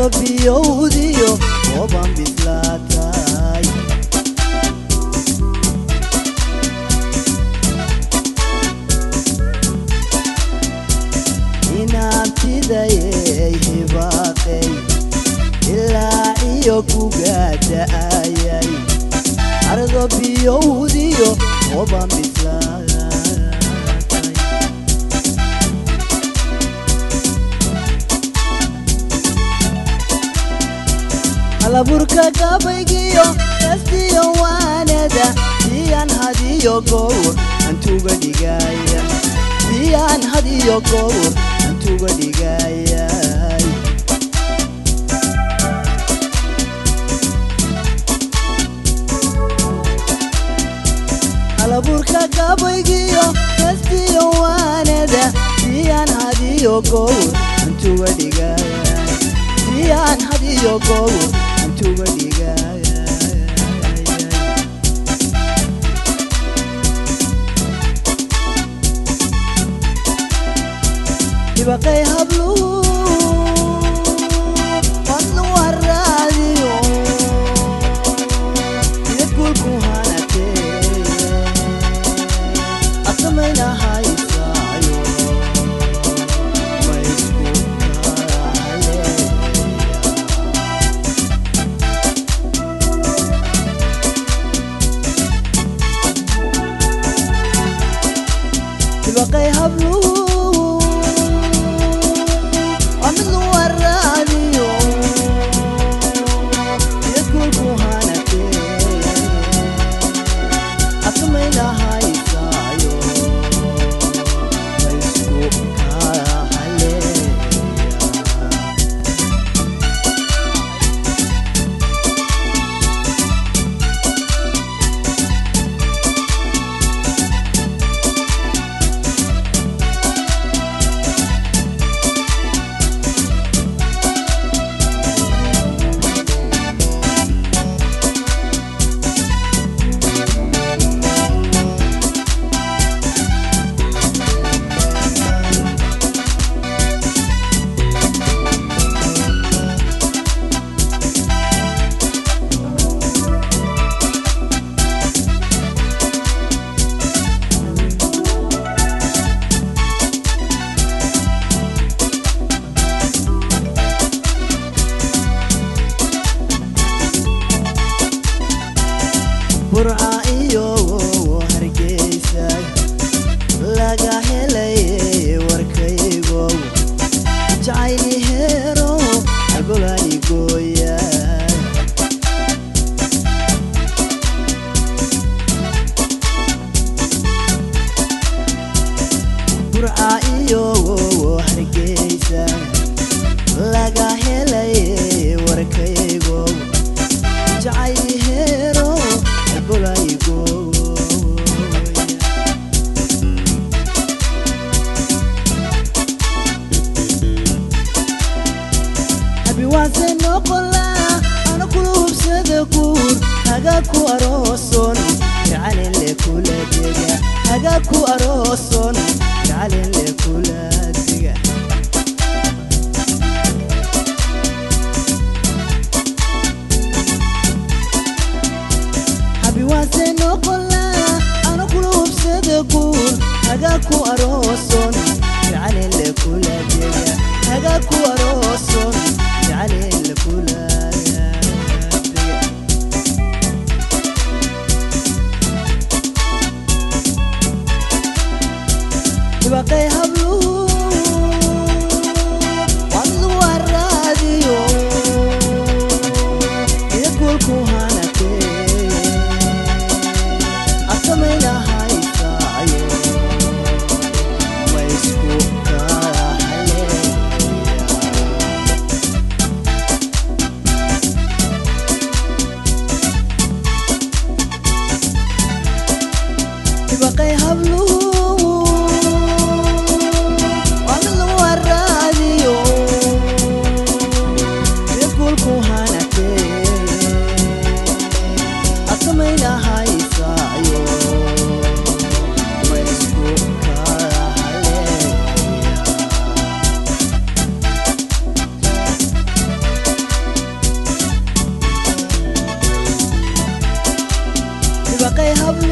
biyowdiyo ooban bislaatay inaabtidayay hibaaqay ilaa iyo ku gaadha'ayay ardo biyowdiyo ooban bislaatay alaburka gabaygiyo kastiyo waanada diyaan hadiyo gowr antuga dhigaya diyaan hadiyo gowr antuga dhigaya alaburka gabaygiyo kastiyo waanada diyaan hadiyo gowr antuga dhigaya diyaan hadiyo gowr antuga dhigaya ibaqay hablu qadlu waradiyo idkulku hanate asamayna haysayo maysku ibaqay hablu burcaiyo hargeysa laga helay warkaygo jacayli hero agolani gooya burcaiyo hargeysa laga helay warkaygo jacayli hero habi waase noqola ana kulub sadakur haga ku aroson jacalele kula dega haga ku aroson jacalele kula dega waase noqola ana kulub sadakur haga ku aroson jacalele kula dega haga ku aroson jacalele kula dega ibaqay hablu qadlu waradiyo idkulku hanate asamayna haysayo maysku ibaqay hablu qadlu waradiyo idkulku hanate asamayna haysayo maysku kahaleya ibaqay habluhu